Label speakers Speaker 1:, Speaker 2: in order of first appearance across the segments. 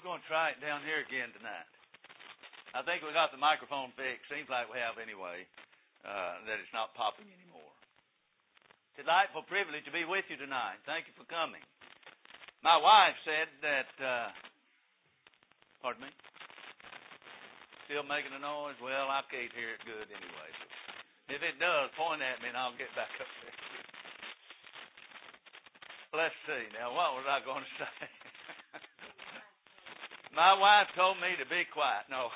Speaker 1: going to try it down here again tonight. I think we got the microphone fixed. Seems like we have anyway, that it's not popping anymore. Delightful privilege to be with you tonight. Thank you for coming. My wife said that, pardon me? Still making a noise? Well, I can't hear it good anyway. If it does, point at me and I'll get back up there. Let's see. Now, what was I going to say? My wife told me to be quiet. No.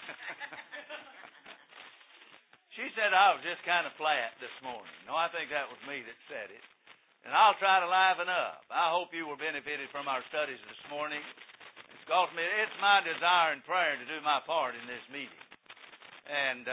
Speaker 1: She said I was just kind of flat this morning. No, I think that was me that said it. And I'll try to liven up. I hope you were benefited from our studies this morning. It's my desire and prayer to do my part in this meeting. And,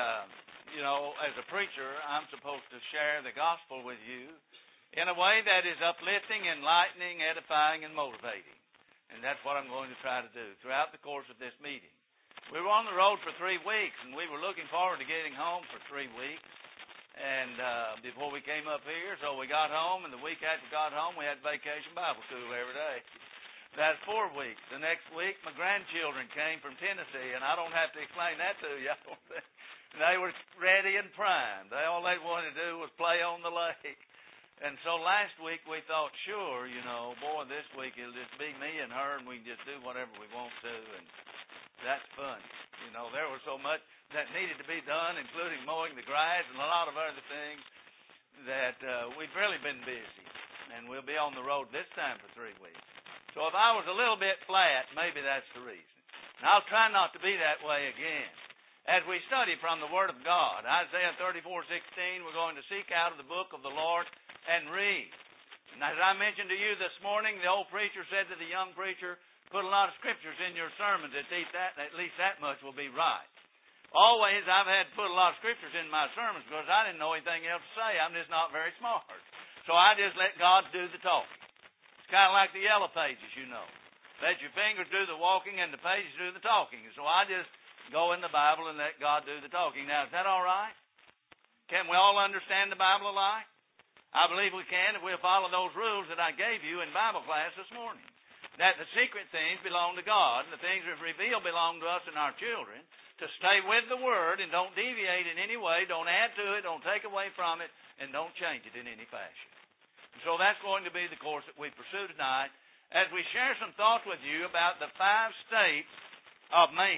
Speaker 1: as a preacher, I'm supposed to share the gospel with you in a way that is uplifting, enlightening, edifying, and motivating. And that's what I'm going to try to do throughout the course of this meeting. We were on the road for 3 weeks, and we were looking forward to getting home for 3 weeks. And before we came up here, so we got home, and the week after we got home, we had vacation Bible school every day. That's 4 weeks. The next week, my grandchildren came from Tennessee, and I don't have to explain that to you. They were ready and primed. All they wanted to do was play on the lake. And so last week we thought, sure, this week it'll just be me and her, and we can just do whatever we want to, and that's fun. There was so much that needed to be done, including mowing the grass and a lot of other things, that we've really been busy. And we'll be on the road this time for 3 weeks. So if I was a little bit flat, maybe that's the reason. And I'll try not to be that way again. As we study from the Word of God, Isaiah 34:16, we're going to seek out of the book of the Lord and read. And as I mentioned to you this morning, the old preacher said to the young preacher, put a lot of scriptures in your sermons, at least that much will be right. Always I've had to put a lot of scriptures in my sermons because I didn't know anything else to say. I'm just not very smart. So I just let God do the talking. It's kind of like the yellow pages, Let your fingers do the walking and the pages do the talking. So I just go in the Bible and let God do the talking. Now, is that all right? Can we all understand the Bible alike? I believe we can if we'll follow those rules that I gave you in Bible class this morning. That the secret things belong to God, and the things that revealed belong to us and our children. To stay with the Word and don't deviate in any way, don't add to it, don't take away from it, and don't change it in any fashion. And so that's going to be the course that we pursue tonight as we share some thoughts with you about the 5 states of man.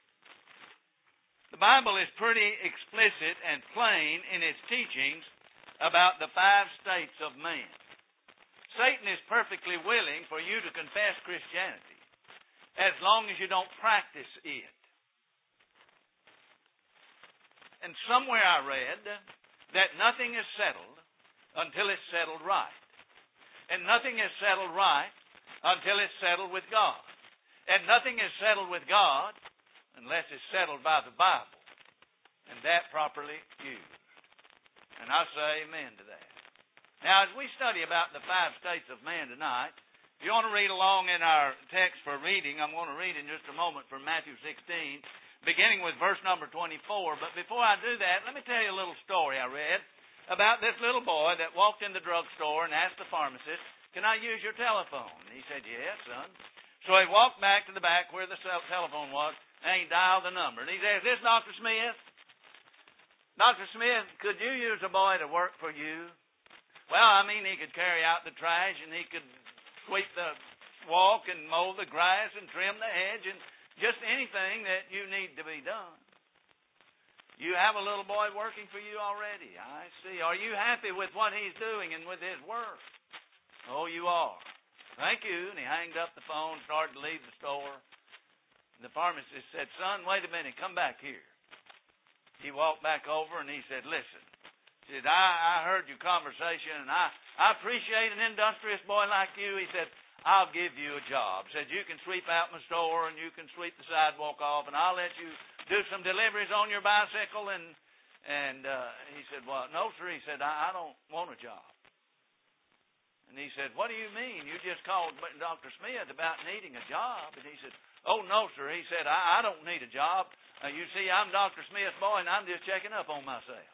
Speaker 1: The Bible is pretty explicit and plain in its teachings about the 5 states of man. Satan is perfectly willing for you to confess Christianity as long as you don't practice it. And somewhere I read that nothing is settled until it's settled right. And nothing is settled right until it's settled with God. And nothing is settled with God unless it's settled by the Bible, and that properly used. And I say amen to that. Now, as we study about the 5 states of man tonight, if you want to read along in our text for reading, I'm going to read in just a moment from Matthew 16, beginning with verse number 24. But before I do that, let me tell you a little story I read about this little boy that walked in the drugstore and asked the pharmacist, can I use your telephone? And he said, yes, son. So he walked back to the back where the telephone was, and he dialed the number. And he said, is this Dr. Smith? Dr. Smith, could you use a boy to work for you? Well, he could carry out the trash, and he could sweep the walk and mow the grass and trim the hedge and just anything that you need to be done. You have a little boy working for you already. I see. Are you happy with what he's doing and with his work? Oh, you are. Thank you. And he hanged up the phone, started to leave the store. And the pharmacist said, son, wait a minute, come back here. He walked back over and he said, listen. He said, I heard your conversation and I appreciate an industrious boy like you. He said, I'll give you a job. He said, you can sweep out my store and you can sweep the sidewalk off and I'll let you do some deliveries on your bicycle. And he said, well, no, sir. He said, I don't want a job. And he said, what do you mean? You just called Dr. Smith about needing a job. And he said, oh, no, sir. He said, I don't need a job. You see, I'm Dr. Smith's boy, and I'm just checking up on myself.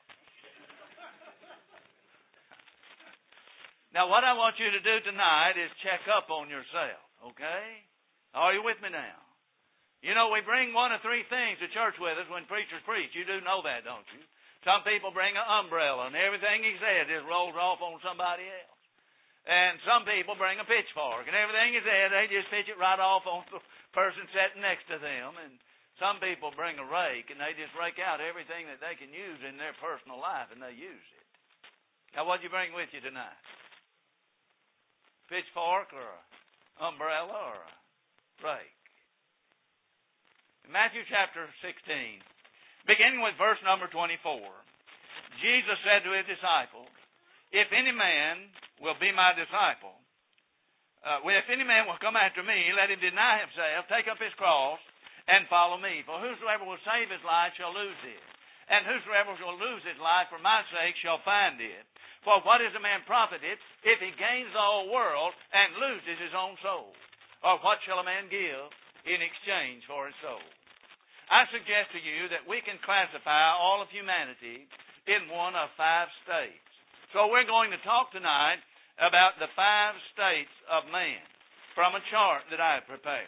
Speaker 1: Now, what I want you to do tonight is check up on yourself, okay? Are you with me now? You know, we bring one of three things to church with us when preachers preach. You do know that, don't you? Some people bring an umbrella, and everything he said just rolls off on somebody else. And some people bring a pitchfork, and everything he said, they just pitch it right off on the person sitting next to them. And some people bring a rake, and they just rake out everything that they can use in their personal life, and they use it. Now, what do you bring with you tonight? Pitchfork or an umbrella or a rake? In Matthew chapter 16, beginning with verse number 24, Jesus said to his disciples, if any man will be my disciple, if any man will come after me, let him deny himself, take up his cross, and follow me. For whosoever will save his life shall lose it. And whosoever shall lose his life for my sake shall find it. For what is a man profited if he gains the whole world and loses his own soul? Or what shall a man give in exchange for his soul? I suggest to you that we can classify all of humanity in one of 5 states. So we're going to talk tonight about the 5 states of man from a chart that I have prepared.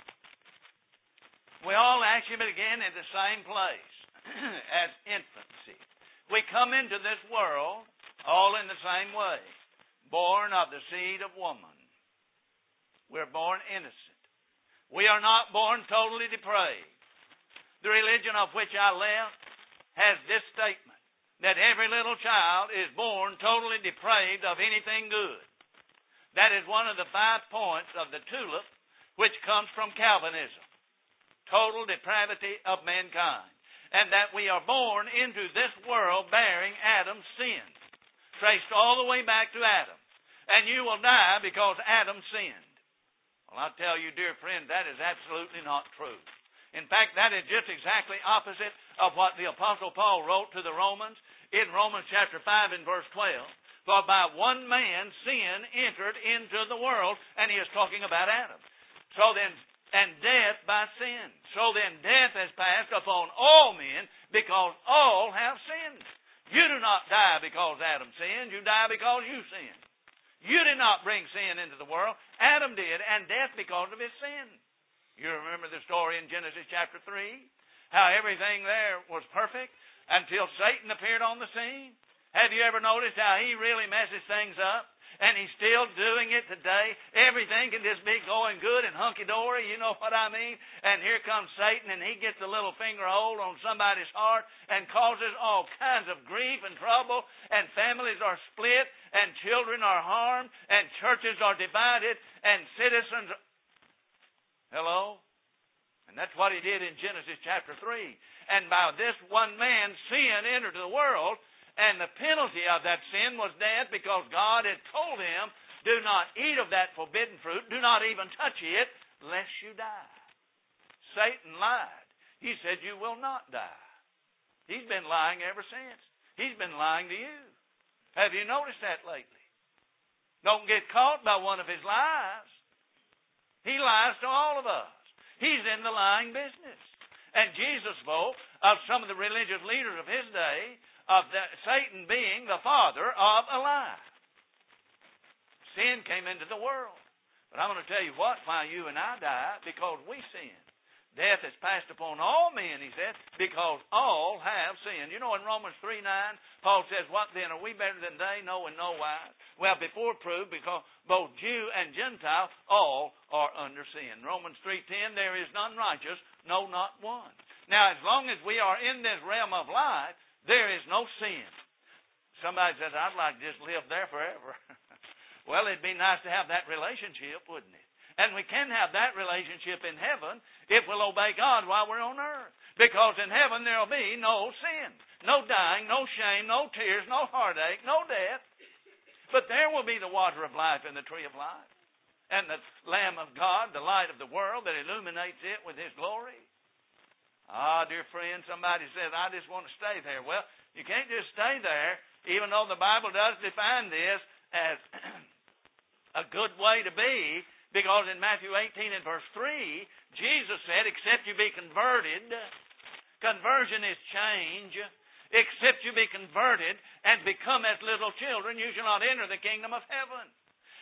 Speaker 1: We all actually begin at the same place as infancy. We come into this world all in the same way, born of the seed of woman. We're born innocent. We are not born totally depraved. The religion of which I left has this statement, that every little child is born totally depraved of anything good. That is one of the 5 points of the tulip, which comes from Calvinism. Total depravity of mankind. And that we are born into this world bearing Adam's sin, traced all the way back to Adam. And you will die because Adam sinned. Well, I tell you, dear friend, that is absolutely not true. In fact, that is just exactly opposite of what the Apostle Paul wrote to the Romans in Romans chapter 5 and verse 12. For by one man sin entered into the world, and he is talking about Adam. So then, and death by sin. So then death has passed upon all men because all have sinned. You do not die because Adam sinned. You die because you sinned. You did not bring sin into the world. Adam did, and death because of his sin. You remember the story in Genesis chapter 3? How everything there was perfect until Satan appeared on the scene. Have you ever noticed how he really messes things up? And he's still doing it today. Everything can just be going good and hunky-dory, you know what I mean? And here comes Satan, and he gets a little finger hold on somebody's heart and causes all kinds of grief and trouble, and families are split, and children are harmed, and churches are divided, and citizens... Hello? And that's what he did in Genesis chapter 3. And by this one man, sin entered the world, and the penalty of that sin was death, because God had told him, do not eat of that forbidden fruit, do not even touch it, lest you die. Satan lied. He said you will not die. He's been lying ever since. He's been lying to you. Have you noticed that lately? Don't get caught by one of his lies. He lies to all of us. He's in the lying business. And Jesus spoke of some of the religious leaders of his day, of Satan being the father of a lie. Sin came into the world. But I'm going to tell you what, why you and I die, because we sin. Death has passed upon all men, he said, because all have sinned. You know, in Romans 3:9, Paul says, what then? Are we better than they? No, in no wise. Well, before proved, because both Jew and Gentile, all are under sin. Romans 3:10, there is none righteous, no, not one. Now, as long as we are in this realm of life, there is no sin. Somebody says, I'd like to just live there forever. Well, it'd be nice to have that relationship, wouldn't it? And we can have that relationship in heaven if we'll obey God while we're on earth. Because in heaven there will be no sin, no dying, no shame, no tears, no heartache, no death. But there will be the water of life and the tree of life. And the Lamb of God, the light of the world that illuminates it with His glory. Ah, dear friend, somebody says, I just want to stay there. Well, you can't just stay there, even though the Bible does define this as a good way to be. Because in Matthew 18 and verse 3, Jesus said, except you be converted, conversion is change, except you be converted and become as little children, you shall not enter the kingdom of heaven.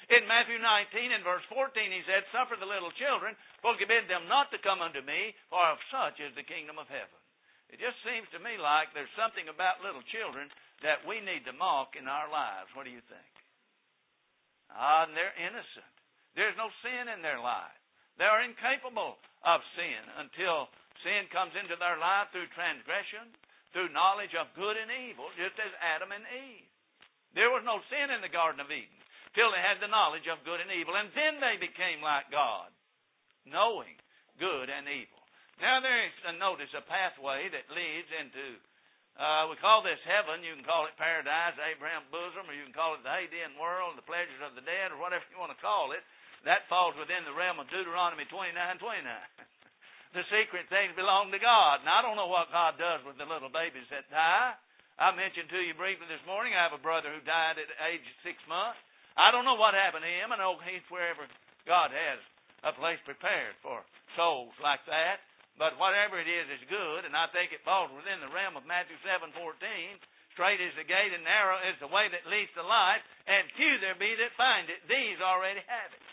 Speaker 1: In Matthew 19 and verse 14 he said, "Suffer the little children, forbid them not to come unto me, for of such is the kingdom of heaven." It just seems to me like there's something about little children that we need to mock in our lives. What do you think? And they're innocent. There's no sin in their life. They are incapable of sin until sin comes into their life through transgression, through knowledge of good and evil, just as Adam and Eve. There was no sin in the Garden of Eden till they had the knowledge of good and evil, and then they became like God, knowing good and evil. Now there is, notice, a pathway that leads into, we call this heaven. You can call it paradise, Abraham's bosom, or you can call it the Hadean world, the pleasures of the dead, or whatever you want to call it. That falls within the realm of Deuteronomy 29:29. The secret things belong to God. And I don't know what God does with the little babies that die. I mentioned to you briefly this morning, I have a brother who died at age 6 months. I don't know what happened to him. I know he's wherever God has a place prepared for souls like that. But whatever it is good, and I think it falls within the realm of Matthew 7:14. Straight is the gate and narrow is the way that leads to life, and few there be that find it. These already have it.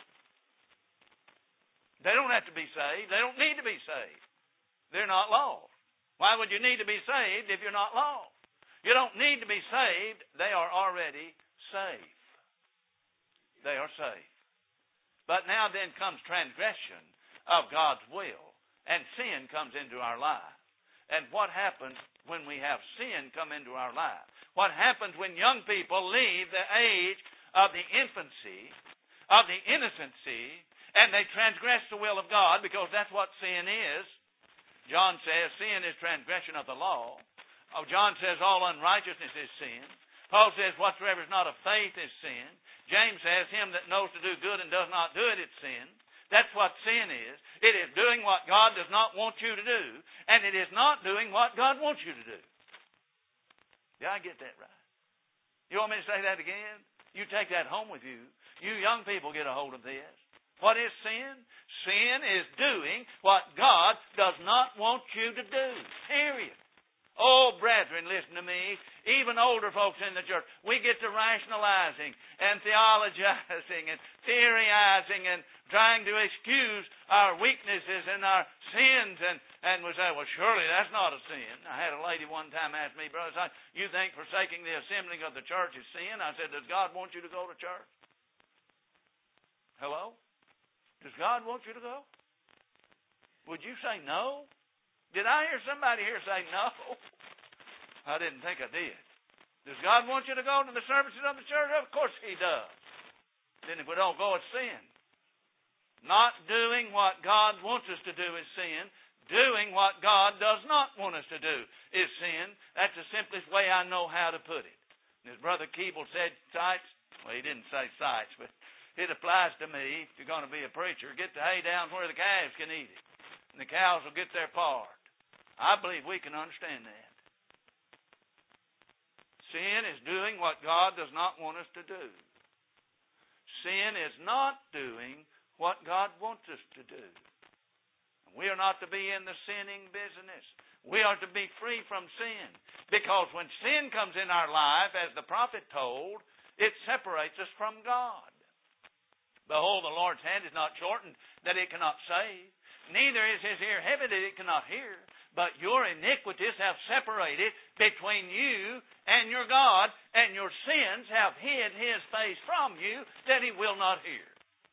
Speaker 1: They don't have to be saved. They don't need to be saved. They're not lost. Why would you need to be saved if you're not lost? You don't need to be saved. They are already safe. They are safe. But now then comes transgression of God's will, and sin comes into our life. And what happens when we have sin come into our life? What happens when young people leave the age of the infancy, of the innocency, and they transgress the will of God, because that's what sin is. John says sin is transgression of the law. Oh, John says all unrighteousness is sin. Paul says whatsoever is not of faith is sin. James says him that knows to do good and does not do it, it's sin. That's what sin is. It is doing what God does not want you to do, and it is not doing what God wants you to do. Did I get that right? You want me to say that again? You take that home with you. You young people get a hold of this. What is sin? Sin is doing what God does not want you to do. Period. Oh, brethren, listen to me. Even older folks in the church, we get to rationalizing and theologizing and theorizing and trying to excuse our weaknesses and our sins, and we say, well, surely that's not a sin. I had a lady one time ask me, Brother Simon, you think forsaking the assembling of the church is sin? I said, does God want you to go to church? Hello? Does God want you to go? Would you say no? Did I hear somebody here say no? I didn't think I did. Does God want you to go to the services of the church? Of course He does. Then if we don't go, it's sin. Not doing what God wants us to do is sin. Doing what God does not want us to do is sin. That's the simplest way I know how to put it. And as Brother Keeble said, sights, well, he didn't say sights, but it applies to me. If you're going to be a preacher, get the hay down where the calves can eat it, and the cows will get their part. I believe we can understand that. Sin is doing what God does not want us to do. Sin is not doing what God wants us to do. We are not to be in the sinning business. We are to be free from sin. Because when sin comes in our life, as the prophet told, it separates us from God. Behold, the Lord's hand is not shortened that it cannot save, neither is His ear heavy that it cannot hear. But your iniquities have separated between you and your God, and your sins have hid His face from you that He will not hear.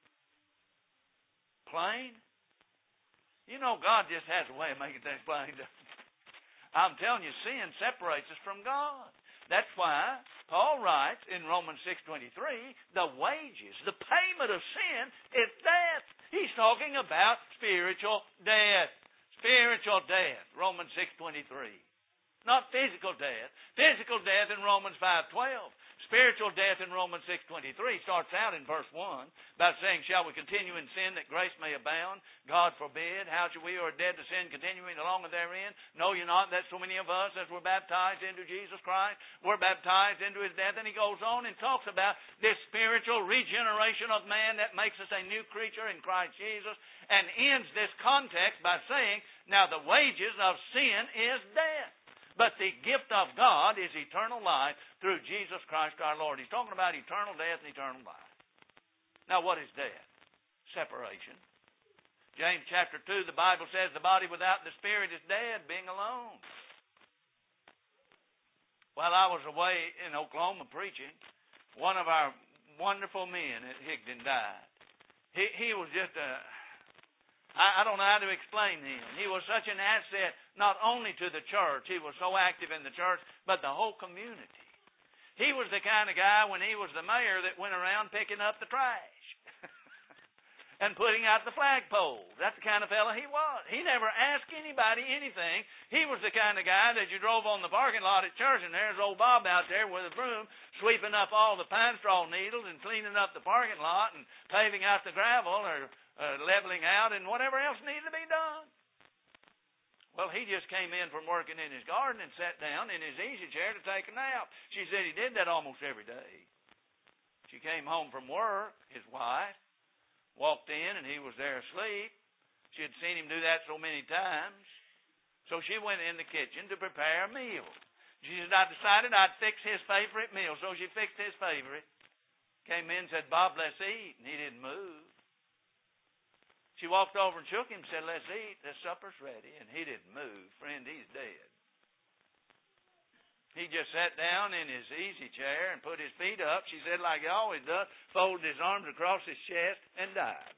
Speaker 1: Plain? You know, God just has a way of making things plain. I'm telling you, sin separates us from God. That's why Paul writes in Romans 6:23, the wages, the payment of sin is death. He's talking about spiritual death. Spiritual death, Romans 6:23. Not physical death. Physical death in Romans 5:12. Spiritual death in Romans 6:23 starts out in verse 1 by saying, shall we continue in sin that grace may abound? God forbid. How shall we who are dead to sin continuing along therein? Know you not that so many of us, as were baptized into Jesus Christ, were baptized into His death? And he goes on and talks about this spiritual regeneration of man that makes us a new creature in Christ Jesus, and ends this context by saying, now the wages of sin is death, but the gift of God is eternal life through Jesus Christ our Lord. He's talking about eternal death and eternal life. Now, what is death? Separation. James chapter 2, the Bible says the body without the spirit is dead, being alone. While I was away in Oklahoma preaching, one of our wonderful men at Higdon died. He was just I don't know how to explain him. He was such an asset not only to the church, he was so active in the church, but the whole community. He was the kind of guy, when he was the mayor, that went around picking up the trash and putting out the flagpoles. That's the kind of fellow he was. He never asked anybody anything. He was the kind of guy that you drove on the parking lot at church, and there's old Bob out there with a broom sweeping up all the pine straw needles and cleaning up the parking lot and paving out the gravel or leveling out and whatever else needed to be done. Well, he just came in from working in his garden and sat down in his easy chair to take a nap. She said he did that almost every day. She came home from work, his wife, walked in, and he was there asleep. She had seen him do that so many times. So she went in the kitchen to prepare a meal. She said, I decided I'd fix his favorite meal. So she fixed his favorite. Came in and said, Bob, let's eat. And he didn't move. She walked over and shook him and said, let's eat. The supper's ready. And he didn't move. Friend, he's dead. He just sat down in his easy chair and put his feet up, she said, like he always does, folded his arms across his chest and died.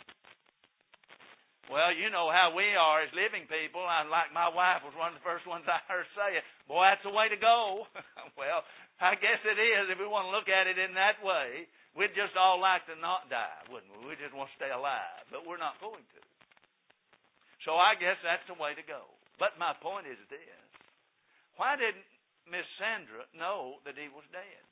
Speaker 1: Well, you know how we are as living people. Like my wife was one of the first ones I heard say it. Boy, that's the way to go. Well, I guess it is if we want to look at it in that way. We'd just all like to not die, wouldn't we? We just want to stay alive, but we're not going to. So I guess that's the way to go. But my point is this. Why didn't Miss Sandra know that he was dead?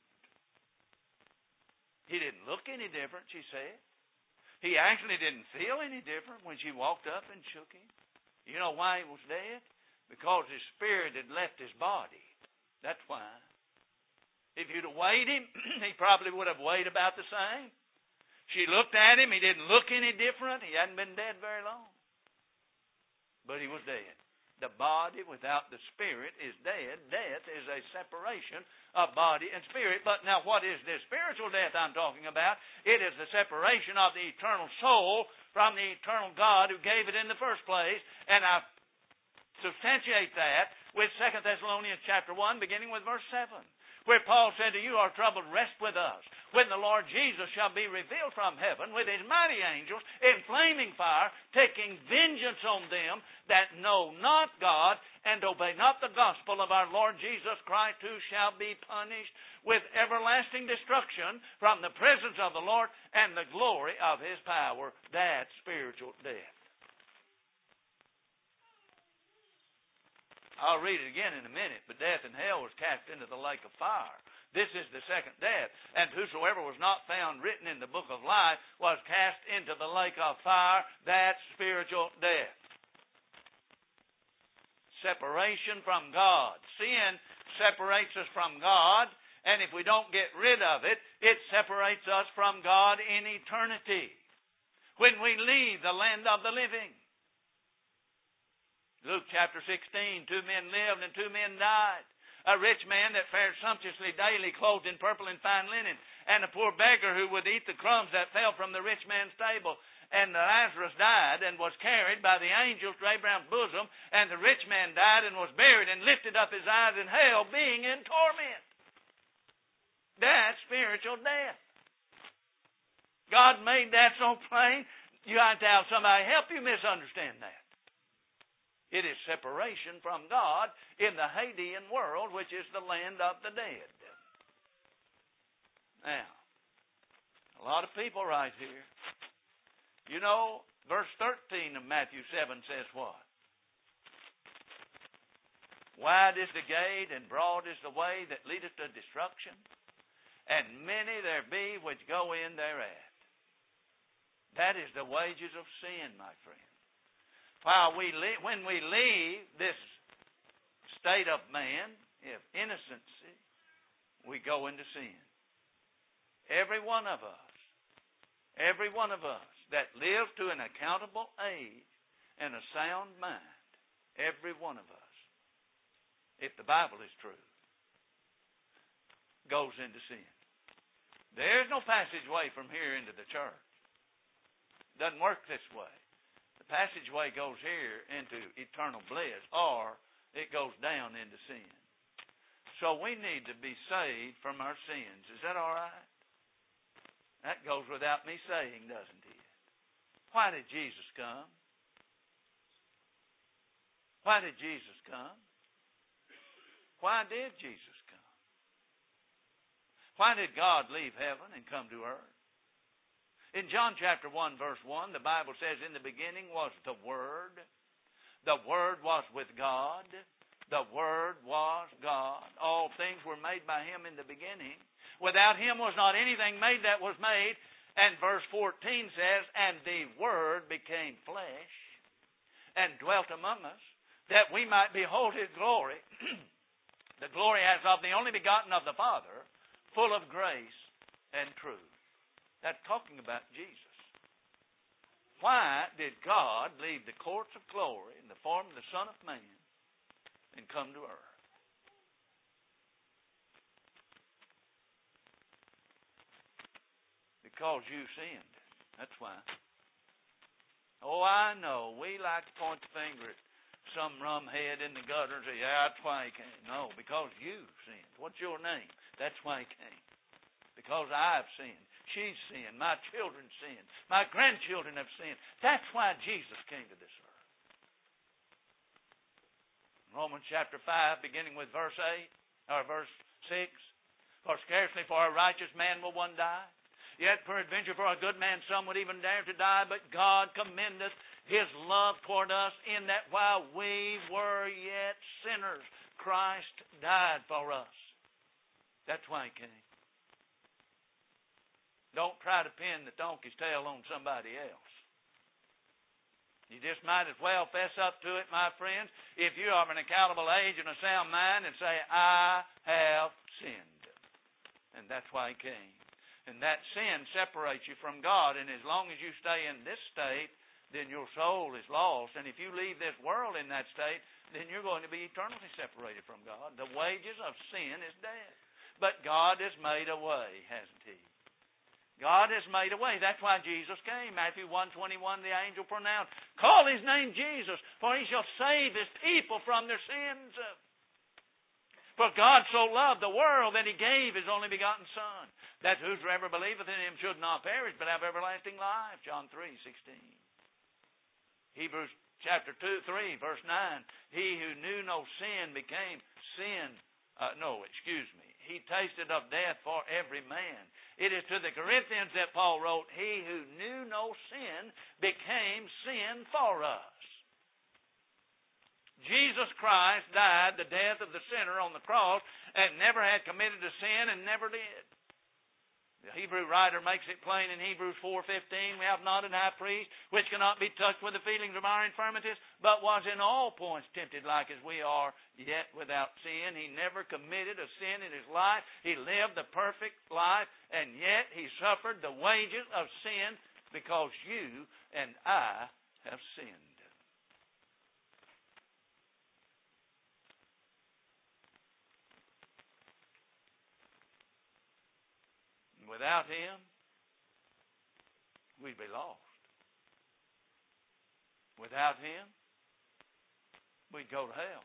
Speaker 1: He didn't look any different, she said. He actually didn't feel any different when she walked up and shook him. You know why he was dead? Because his spirit had left his body. That's why. If you'd have weighed him, he probably would have weighed about the same. She looked at him. He didn't look any different. He hadn't been dead very long. But he was dead. The body without the spirit is dead. Death is a separation of body and spirit. But now what is this spiritual death I'm talking about? It is the separation of the eternal soul from the eternal God who gave it in the first place. And I substantiate that with 2 Thessalonians chapter 1, beginning with verse 7. Where Paul said, to you are troubled, rest with us, when the Lord Jesus shall be revealed from heaven with his mighty angels in flaming fire, taking vengeance on them that know not God and obey not the gospel of our Lord Jesus Christ, who shall be punished with everlasting destruction from the presence of the Lord and the glory of his power. That's spiritual death. I'll read it again in a minute. But death and hell was cast into the lake of fire. This is the second death. And whosoever was not found written in the book of life was cast into the lake of fire. That's spiritual death. Separation from God. Sin separates us from God. And if we don't get rid of it, it separates us from God in eternity. When we leave the land of the living. Luke chapter 16, 2 men lived and 2 men died. A rich man that fared sumptuously daily, clothed in purple and fine linen, and a poor beggar who would eat the crumbs that fell from the rich man's table. And Lazarus died and was carried by the angels to Abraham's bosom, and the rich man died and was buried and lifted up his eyes in hell, being in torment. That's spiritual death. God made that so plain, you have to have somebody help you misunderstand that. It is separation from God in the Hadean world, which is the land of the dead. Now, a lot of people right here. You know, verse 13 of Matthew 7 says what? Wide is the gate and broad is the way that leadeth to destruction, and many there be which go in thereat. That is the wages of sin, my friend. When we leave this state of man, of innocency, we go into sin. Every one of us that lives to an accountable age and a sound mind, every one of us, if the Bible is true, goes into sin. There's no passageway from here into the church. Doesn't work this way. The passageway goes here into eternal bliss, or it goes down into sin. So we need to be saved from our sins. Is that all right? That goes without me saying, doesn't it? Why did Jesus come? Why did Jesus come? Why did Jesus come? Why did God leave heaven and come to earth? In John chapter 1, verse 1, the Bible says, in the beginning was the Word. The Word was with God. The Word was God. All things were made by Him in the beginning. Without Him was not anything made that was made. And verse 14 says, and the Word became flesh and dwelt among us, that we might behold His glory. The glory as of the only begotten of the Father, full of grace and truth. That's talking about Jesus. Why did God leave the courts of glory in the form of the Son of Man and come to earth? Because you sinned. That's why. Oh, I know. We like to point the finger at some rumhead in the gutter and say, yeah, that's why he came. No, because you sinned. What's your name? That's why he came. Because I've sinned. She's sinned. My children sinned. My grandchildren have sinned. That's why Jesus came to this earth. Romans chapter 5, beginning with verse 8, or verse 6. For scarcely for a righteous man will one die. Yet peradventure for a good man some would even dare to die. But God commendeth His love toward us in that while we were yet sinners, Christ died for us. That's why He came. Don't try to pin the donkey's tail on somebody else. You just might as well fess up to it, my friends, if you are of an accountable age and a sound mind, and say, I have sinned. And that's why He came. And that sin separates you from God. And as long as you stay in this state, then your soul is lost. And if you leave this world in that state, then you're going to be eternally separated from God. The wages of sin is death. But God has made a way, hasn't He? God has made a way. That's why Jesus came. Matthew 1:21, the angel pronounced, call His name Jesus, for He shall save His people from their sins. For God so loved the world that He gave His only begotten Son, that whosoever believeth in Him should not perish, but have everlasting life. John 3:16. Hebrews chapter 3, verse 9. He who knew no sin became sin. He tasted of death for every man. It is to the Corinthians that Paul wrote, he who knew no sin became sin for us. Jesus Christ died the death of the sinner on the cross and never had committed a sin and never did. The Hebrew writer makes it plain in Hebrews 4:15, we have not an high priest which cannot be touched with the feelings of our infirmities, but was in all points tempted like as we are, yet without sin. He never committed a sin in His life. He lived the perfect life, and yet He suffered the wages of sin because you and I have sinned. Without Him, we'd be lost. Without Him, we'd go to hell.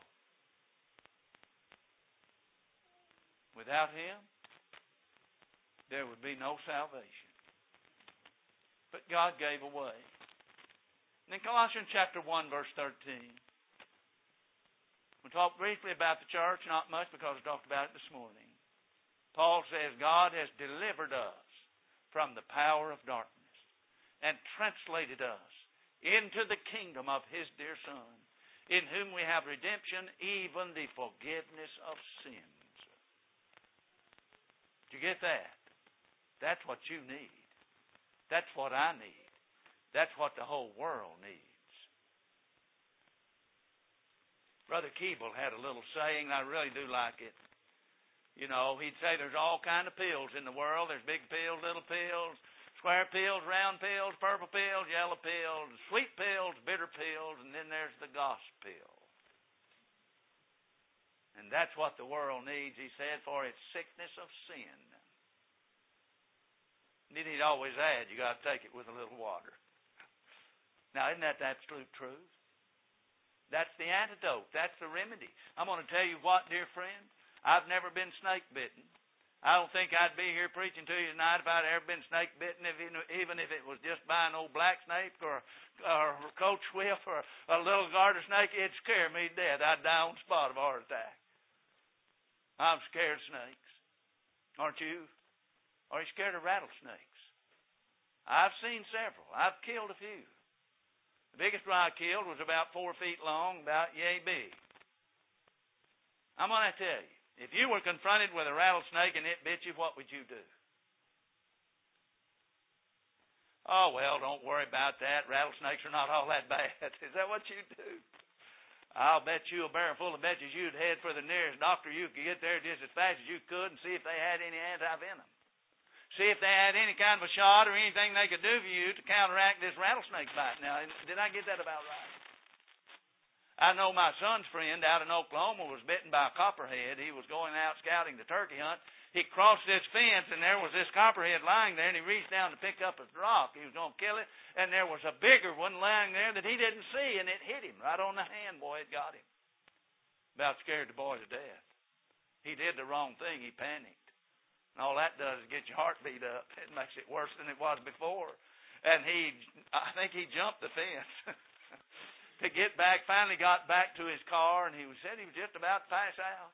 Speaker 1: Without Him, there would be no salvation. But God gave a way. And in Colossians chapter 1, verse 13, we'll talk briefly about the church, not much because I talked about it this morning. Paul says, God has delivered us from the power of darkness and translated us into the kingdom of His dear Son, in whom we have redemption, even the forgiveness of sins. Did you get that? That's what you need. That's what I need. That's what the whole world needs. Brother Keeble had a little saying, and I really do like it. You know, he'd say there's all kind of pills in the world. There's big pills, little pills, square pills, round pills, purple pills, yellow pills, sweet pills, bitter pills, and then there's the gospel. And that's what the world needs, he said, for its sickness of sin. And then he'd always add, you got to take it with a little water. Now, isn't that the absolute truth? That's the antidote. That's the remedy. I'm going to tell you what, dear friend, I've never been snake bitten. I don't think I'd be here preaching to you tonight if I'd ever been snake bitten, even if it was just by an old black snake or a coach whip or a little garter snake. It'd scare me to death. I'd die on the spot of a heart attack. I'm scared of snakes. Aren't you? Are you scared of rattlesnakes? I've seen several. I've killed a few. The biggest one I killed was about 4 feet long, about yay big. I'm going to tell you, if you were confronted with a rattlesnake and it bit you, what would you do? Oh, well, don't worry about that. Rattlesnakes are not all that bad. Is that what you do? I'll bet you a barrel full of betches you'd head for the nearest doctor you could get there just as fast as you could and see if they had any anti-venom. See if they had any kind of a shot or anything they could do for you to counteract this rattlesnake bite. Now, did I get that about right? I know my son's friend out in Oklahoma was bitten by a copperhead. He was going out scouting the turkey hunt. He crossed this fence, and there was this copperhead lying there, and he reached down to pick up a rock. He was going to kill it, and there was a bigger one lying there that he didn't see, and it hit him right on the hand. Boy, it got him. About scared the boy to death. He did the wrong thing. He panicked. And all that does is get your heart beat up. It makes it worse than it was before. And I think he jumped the fence. To get back, finally got back to his car, and he said he was just about to pass out.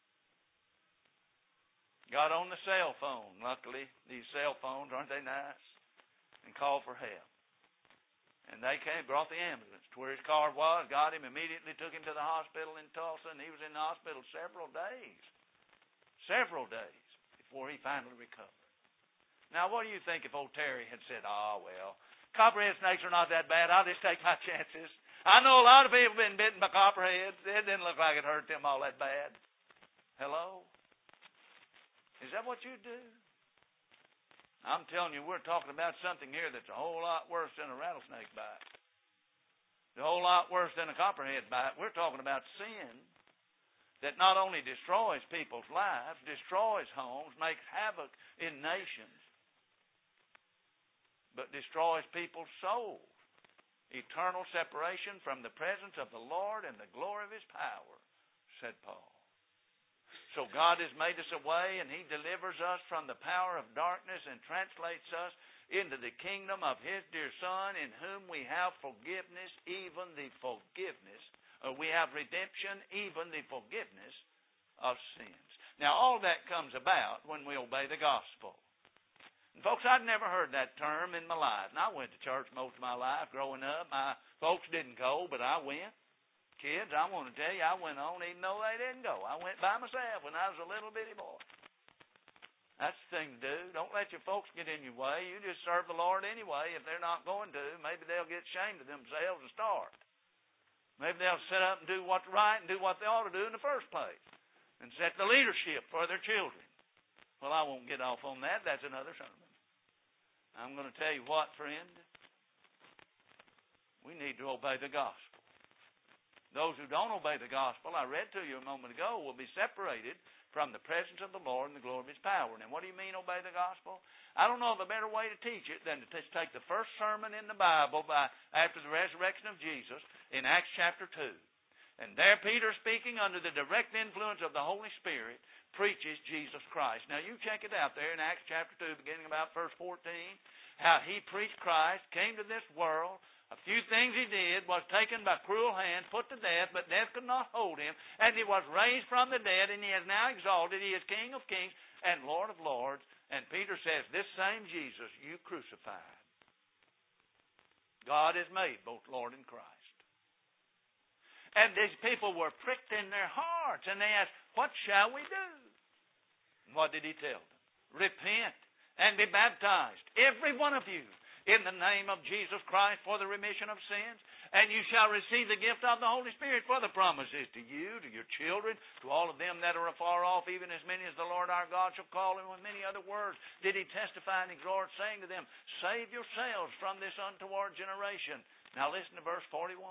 Speaker 1: Got on the cell phone, luckily. These cell phones, aren't they nice? And called for help. And they came, brought the ambulance to where his car was, got him, immediately took him to the hospital in Tulsa, and he was in the hospital several days before he finally recovered. Now, what do you think if old Terry had said, oh, well, copperhead snakes are not that bad, I'll just take my chances. I know a lot of people have been bitten by copperheads. It didn't look like it hurt them all that bad. Hello? Is that what you do? I'm telling you, we're talking about something here that's a whole lot worse than a rattlesnake bite. A whole lot worse than a copperhead bite. We're talking about sin that not only destroys people's lives, destroys homes, makes havoc in nations, but destroys people's souls. Eternal separation from the presence of the Lord and the glory of His power, said Paul. So God has made us a way, and He delivers us from the power of darkness and translates us into the kingdom of His dear Son, in whom we have forgiveness, even the forgiveness. We have redemption, even the forgiveness of sins. Now, all that comes about when we obey the gospel. And folks, I'd never heard that term in my life. And I went to church most of my life growing up. My folks didn't go, but I went. Kids, I want to tell you, I went on even though they didn't go. I went by myself when I was a little bitty boy. That's the thing to do. Don't let your folks get in your way. You just serve the Lord anyway. If they're not going to, maybe they'll get ashamed of themselves and start. Maybe they'll sit up and do what's right and do what they ought to do in the first place and set the leadership for their children. Well, I won't get off on that. That's another sermon. I'm going to tell you what, friend. We need to obey the gospel. Those who don't obey the gospel, I read to you a moment ago, will be separated from the presence of the Lord and the glory of His power. Now, what do you mean, obey the gospel? I don't know of a better way to teach it than to take the first sermon in the Bible after the resurrection of Jesus in Acts chapter 2. And there Peter, speaking under the direct influence of the Holy Spirit, preaches Jesus Christ. Now, you check it out there in Acts chapter 2, beginning about verse 14, how he preached Christ, came to this world. A few things he did, was taken by cruel hands, put to death, but death could not hold him. And he was raised from the dead, and he is now exalted. He is King of kings and Lord of lords. And Peter says, this same Jesus you crucified. God has made both Lord and Christ. And these people were pricked in their hearts, and they asked, what shall we do? And what did he tell them? Repent and be baptized, every one of you, in the name of Jesus Christ for the remission of sins, and you shall receive the gift of the Holy Spirit, for the promises to you, to your children, to all of them that are afar off, even as many as the Lord our God shall call, and with many other words did he testify and exhort, saying to them, save yourselves from this untoward generation. Now listen to verse 41.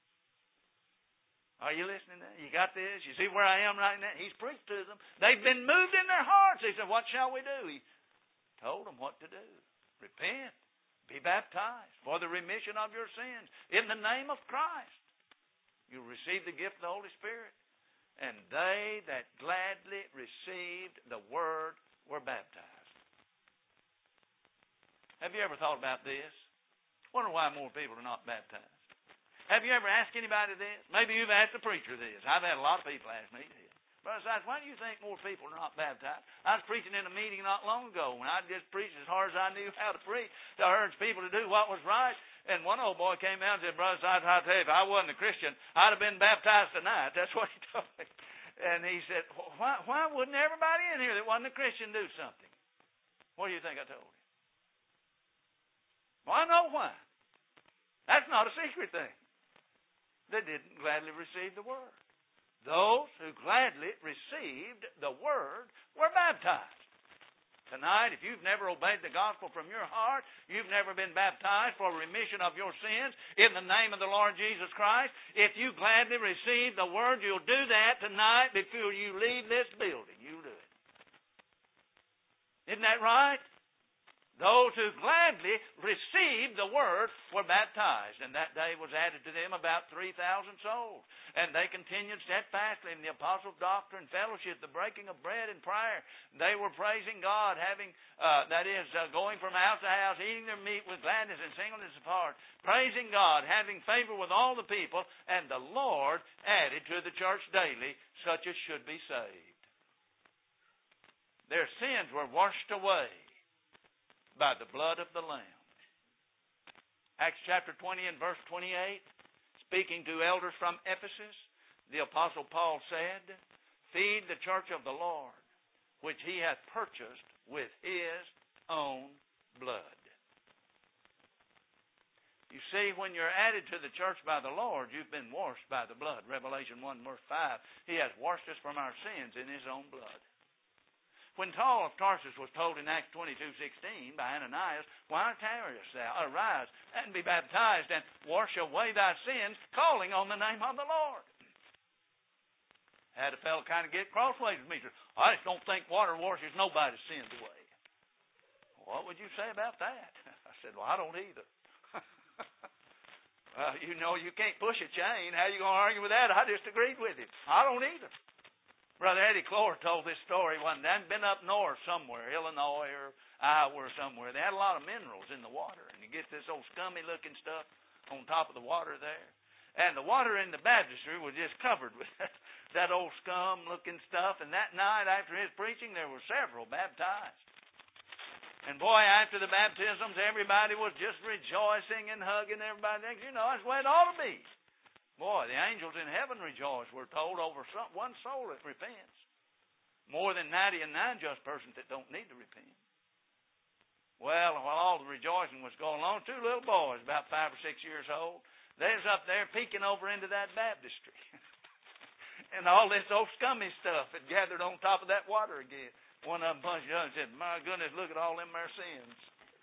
Speaker 1: Are you listening now? You got this? You see where I am right now? He's preached to them. They've been moved in their hearts. They said, what shall we do? He told them what to do. Repent. Be baptized for the remission of your sins in the name of Christ. You'll receive the gift of the Holy Spirit. And they that gladly received the word were baptized. Have you ever thought about this? Wonder why more people are not baptized. Have you ever asked anybody this? Maybe you've asked a preacher this. I've had a lot of people ask me this. Brother Sides, why do you think more people are not baptized? I was preaching in a meeting not long ago, and I just preached as hard as I knew how to preach to urge people to do what was right. And one old boy came out and said, Brother Sides, I'll tell you, if I wasn't a Christian, I'd have been baptized tonight. That's what he told me. And he said, why wouldn't everybody in here that wasn't a Christian do something? What do you think I told him? Well, I know why. That's not a secret thing. They didn't gladly receive the word. Those who gladly received the word were baptized. Tonight, if you've never obeyed the gospel from your heart, you've never been baptized for remission of your sins in the name of the Lord Jesus Christ, if you gladly receive the word, you'll do that tonight before you leave this building. You'll do it. Isn't that right? Those who gladly received the word were baptized, and that day was added to them about 3,000 souls. And they continued steadfastly in the apostles' doctrine, fellowship, the breaking of bread, and prayer. They were praising God, going from house to house, eating their meat with gladness and singleness of heart, praising God, having favor with all the people, and the Lord added to the church daily such as should be saved. Their sins were washed away by the blood of the Lamb. Acts chapter 20 and verse 28, speaking to elders from Ephesus, the Apostle Paul said, Feed the church of the Lord, which he hath purchased with his own blood. You see, when you're added to the church by the Lord, you've been washed by the blood. Revelation 1 verse 5, he has washed us from our sins in his own blood. When Saul of Tarsus was told in Acts 22:16 by Ananias, Why tarriest thou? Arise and be baptized and wash away thy sins, calling on the name of the Lord. Had a fellow kind of get crossways with me. I just don't think water washes nobody's sins away. What would you say about that? I said, well, I don't either. You can't push a chain. How are you going to argue with that? I just agreed with him. I don't either. Brother Eddie Clore told this story one day. I'd been up north somewhere, Illinois or Iowa or somewhere. They had a lot of minerals in the water. And you get this old scummy-looking stuff on top of the water there. And the water in the baptistry was just covered with that old scum-looking stuff. And that night after his preaching, there were several baptized. And boy, after the baptisms, everybody was just rejoicing and hugging everybody. That's the way it ought to be. Boy, the angels in heaven rejoice, we're told, over one soul that repents. More than 99 just persons that don't need to repent. Well, while all the rejoicing was going on, two little boys, about 5 or 6 years old, they was up there peeking over into that baptistry. And all this old scummy stuff had gathered on top of that water again. One of them punched the other and said, My goodness, look at all them there sins.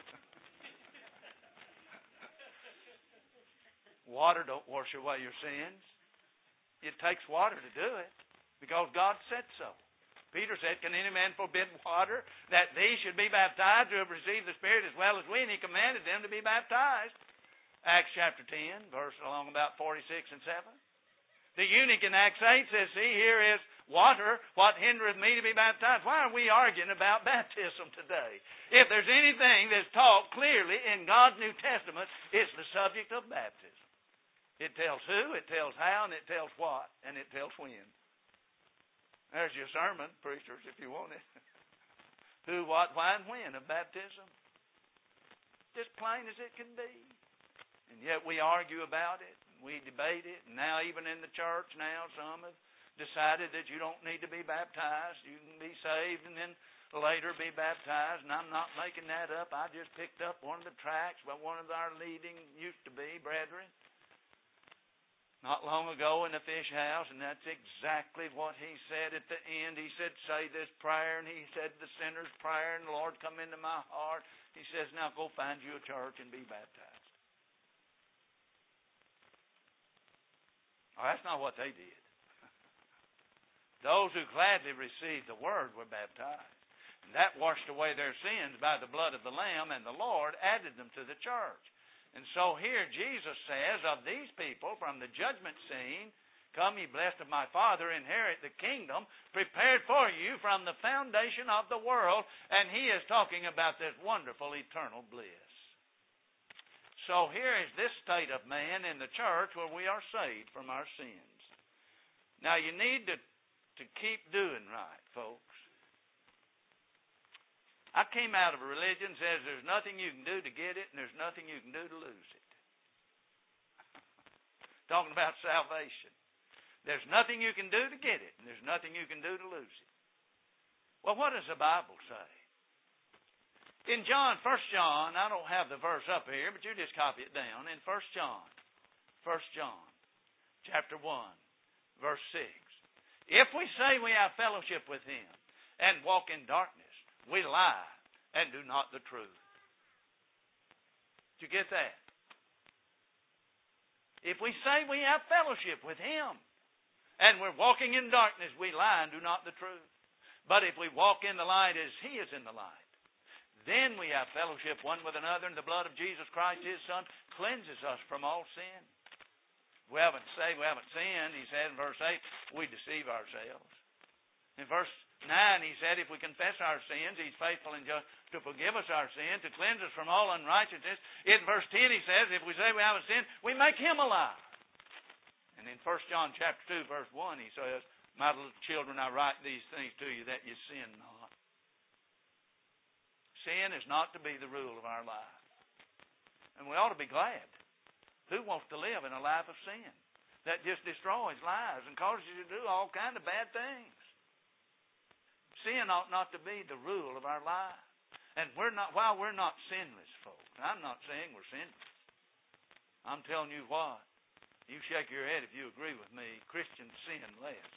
Speaker 1: Water don't wash away your sins. It takes water to do it because God said so. Peter said, Can any man forbid water that these should be baptized who have received the Spirit as well as we? And he commanded them to be baptized. Acts chapter 10, verse along about 46 and 7. The eunuch in Acts 8 says, See, here is water. What hindereth me to be baptized? Why are we arguing about baptism today? If there's anything that's taught clearly in God's New Testament, it's the subject of baptism. It tells who, it tells how, and it tells what, and it tells when. There's your sermon, preachers, if you want it. Who, what, why, and when of baptism. Just plain as it can be. And yet we argue about it, and we debate it, and now even in the church now some have decided that you don't need to be baptized. You can be saved and then later be baptized. And I'm not making that up. I just picked up one of the tracts by one of our leading used to be brethren not long ago in the fish house, and that's exactly what he said at the end. He said, say this prayer, and he said the sinner's prayer, and the Lord come into my heart. He says, now go find you a church and be baptized. Oh, that's not what they did. Those who gladly received the word were baptized. And that washed away their sins by the blood of the Lamb, and the Lord added them to the church. And so here Jesus says of these people from the judgment scene, come ye blessed of my Father, inherit the kingdom prepared for you from the foundation of the world. And he is talking about this wonderful eternal bliss. So here is this state of man in the church where we are saved from our sins. Now you need to keep doing right, folks. I came out of a religion that says there's nothing you can do to get it and there's nothing you can do to lose it. Talking about salvation. There's nothing you can do to get it and there's nothing you can do to lose it. Well, what does the Bible say? In John, 1 John, I don't have the verse up here, but you just copy it down. In 1 John, chapter 1, verse 6. If we say we have fellowship with him and walk in darkness, we lie and do not the truth. Did you get that? If we say we have fellowship with him and we're walking in darkness, we lie and do not the truth. But if we walk in the light as he is in the light, then we have fellowship one with another, and the blood of Jesus Christ, his Son, cleanses us from all sin. We haven't sinned, he said in verse 8, we deceive ourselves. In verse 9, he said, if we confess our sins, he's faithful and just to forgive us our sins, to cleanse us from all unrighteousness. In verse 10, he says, if we say we haven't sinned, we make him a liar. And in 1 John chapter 2, verse 1, he says, my little children, I write these things to you that you sin not. Sin is not to be the rule of our life. And we ought to be glad. Who wants to live in a life of sin that just destroys lives and causes you to do all kinds of bad things? Sin ought not to be the rule of our life. And while we're not sinless, folks, I'm not saying we're sinless. I'm telling you what, you shake your head if you agree with me, Christians sin less.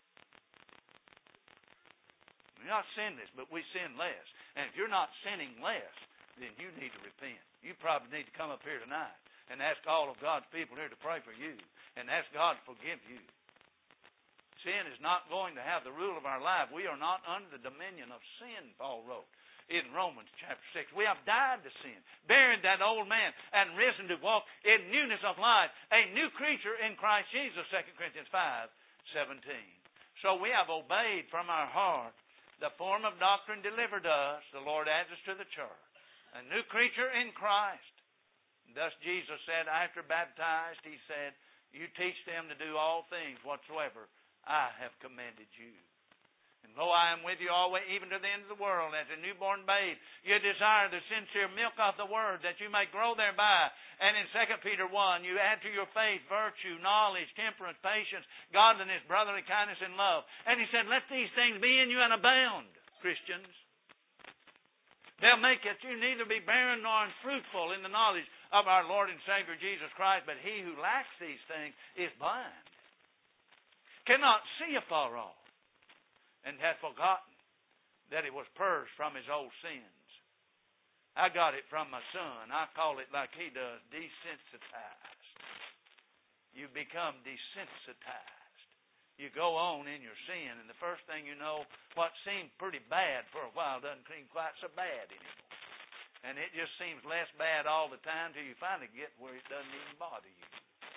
Speaker 1: We're not sinless, but we sin less. And if you're not sinning less, then you need to repent. You probably need to come up here tonight and ask all of God's people here to pray for you and ask God to forgive you. Sin is not going to have the rule of our life. We are not under the dominion of sin, Paul wrote in Romans chapter 6. We have died to sin, buried that old man, and risen to walk in newness of life, a new creature in Christ Jesus, 2 Corinthians 5:17. So we have obeyed from our heart the form of doctrine delivered to us. The Lord adds us to the church, a new creature in Christ. Thus Jesus said, after baptized, he said, you teach them to do all things whatsoever I have commanded you. And lo, I am with you always, even to the end of the world, as a newborn babe. You desire the sincere milk of the word, that you may grow thereby. And in 2 Peter 1, you add to your faith virtue, knowledge, temperance, patience, godliness, brotherly kindness, and love. And he said, let these things be in you and abound, Christians. They'll make it you neither be barren nor unfruitful in the knowledge of our Lord and Savior Jesus Christ. But he who lacks these things is blind, cannot see afar off, and hath forgotten that he was purged from his old sins. I got it from my son. I call it like he does, desensitized. You become desensitized. You go on in your sin, and the first thing you know, what seemed pretty bad for a while doesn't seem quite so bad anymore. And it just seems less bad all the time till you finally get where it doesn't even bother you.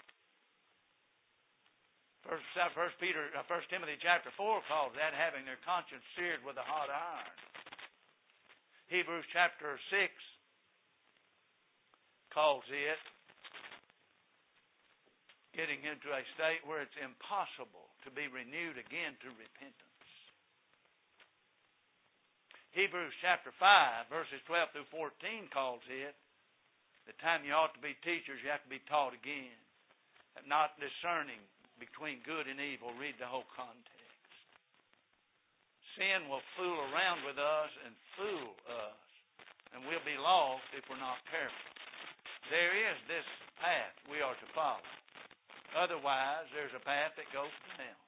Speaker 1: 1 Timothy chapter 4 calls that having their conscience seared with a hot iron. Hebrews chapter 6 calls it getting into a state where it's impossible to be renewed again to repentance. Hebrews chapter 5, verses 12 through 14 calls it the time you ought to be teachers, you have to be taught again. Not discerning between good and evil. Read the whole context. Sin will fool around with us and fool us, and we'll be lost if we're not careful. There is this path we are to follow. Otherwise, there's a path that goes down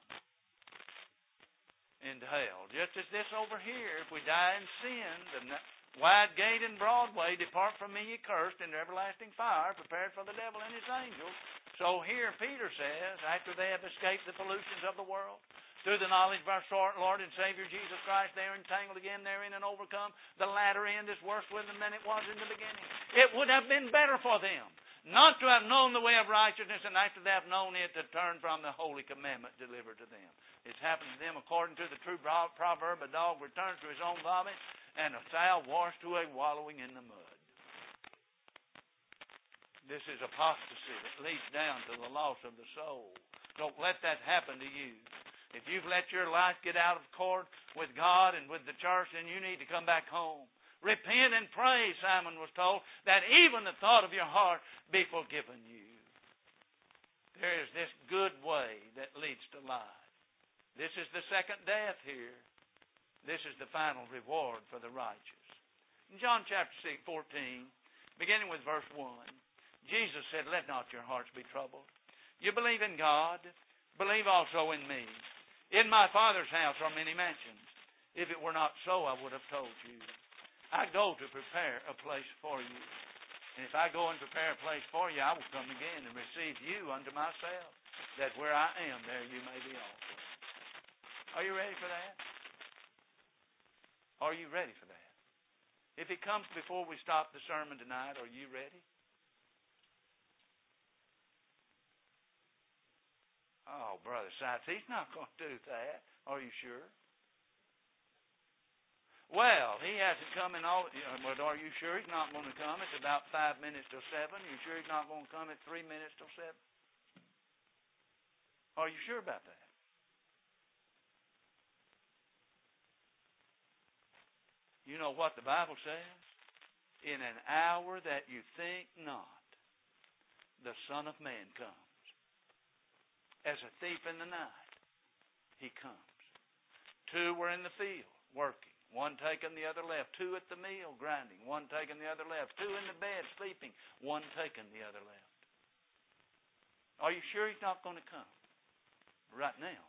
Speaker 1: into hell. Just as this over here, if we die in sin, the wide gate and broad way, depart from me, ye cursed, into everlasting fire, prepared for the devil and his angels. So here Peter says, after they have escaped the pollutions of the world, through the knowledge of our Lord and Savior Jesus Christ, they are entangled again therein and overcome. The latter end is worse with them than it was in the beginning. It would have been better for them not to have known the way of righteousness, and after they have known it, to turn from the holy commandment delivered to them. It's happened to them according to the true proverb, a dog returns to his own vomit, and a sow washed away wallowing in the mud. This is apostasy that leads down to the loss of the soul. Don't let that happen to you. If you've let your life get out of accord with God and with the church, then you need to come back home. Repent and pray, Simon was told, that even the thought of your heart be forgiven you. There is this good way that leads to life. This is the second death here. This is the final reward for the righteous. In John chapter 14, beginning with verse 1, Jesus said, "Let not your hearts be troubled. You believe in God, believe also in me. In my Father's house are many mansions. If it were not so, I would have told you. I go to prepare a place for you. And if I go and prepare a place for you, I will come again and receive you unto myself, that where I am, there you may be also." Are you ready for that? Are you ready for that? If it comes before we stop the sermon tonight, are you ready? Oh, Brother Sykes, he's not going to do that. Are you sure? Well, he hasn't come in all... But are you sure he's not going to come? It's about 5 minutes till 7. Are you sure he's not going to come at 3 minutes till 7? Are you sure about that? You know what the Bible says? In an hour that you think not, the Son of Man comes. As a thief in the night, he comes. 2 were in the field working. 1 taking, the other left. 2 at the mill grinding. 1 taking, the other left. 2 in the bed sleeping. 1 taking, the other left. Are you sure he's not going to come? Right now.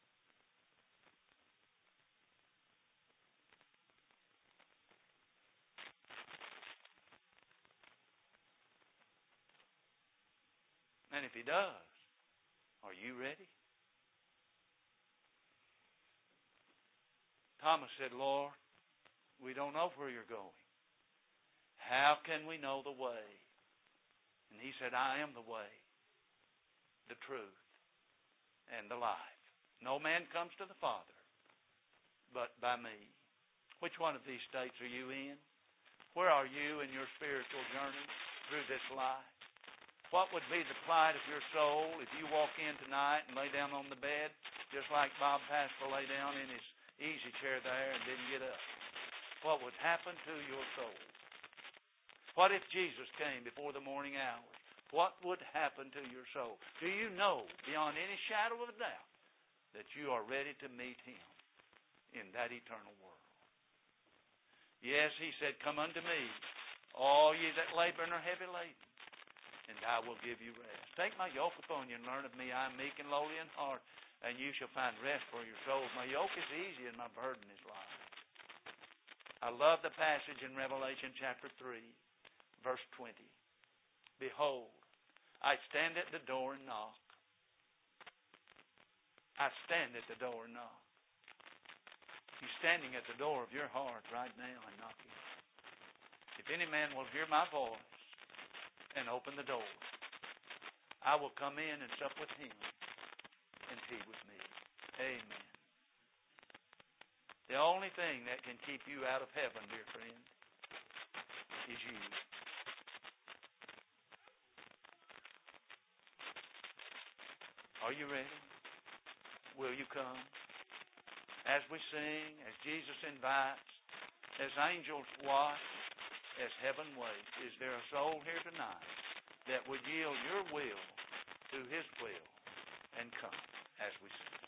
Speaker 1: And if he does, are you ready? Thomas said, "Lord, we don't know where you're going. How can we know the way?" And he said, "I am the way, the truth, and the life. No man comes to the Father but by me." Which one of these states are you in? Where are you in your spiritual journey through this life? What would be the plight of your soul if you walk in tonight and lay down on the bed, just like Bob Paschal lay down in his easy chair there and didn't get up? What would happen to your soul? What if Jesus came before the morning hours? What would happen to your soul? Do you know beyond any shadow of a doubt that you are ready to meet him in that eternal world? Yes, he said, "Come unto me, all ye that labor and are heavy laden, and I will give you rest. Take my yoke upon you and learn of me. I am meek and lowly in heart, and you shall find rest for your souls. My yoke is easy and my burden is light." I love the passage in Revelation chapter 3, verse 20. "Behold, I stand at the door and knock." I stand at the door and knock. He's standing at the door of your heart right now and knocking. If any man will hear my voice and open the door, I will come in and sup with him, and he with me. Amen. The only thing that can keep you out of heaven, dear friend, is you. Are you ready? Will you come? As we sing, as Jesus invites, as angels watch, as heaven waits, is there a soul here tonight that would yield your will to his will and come as we sing?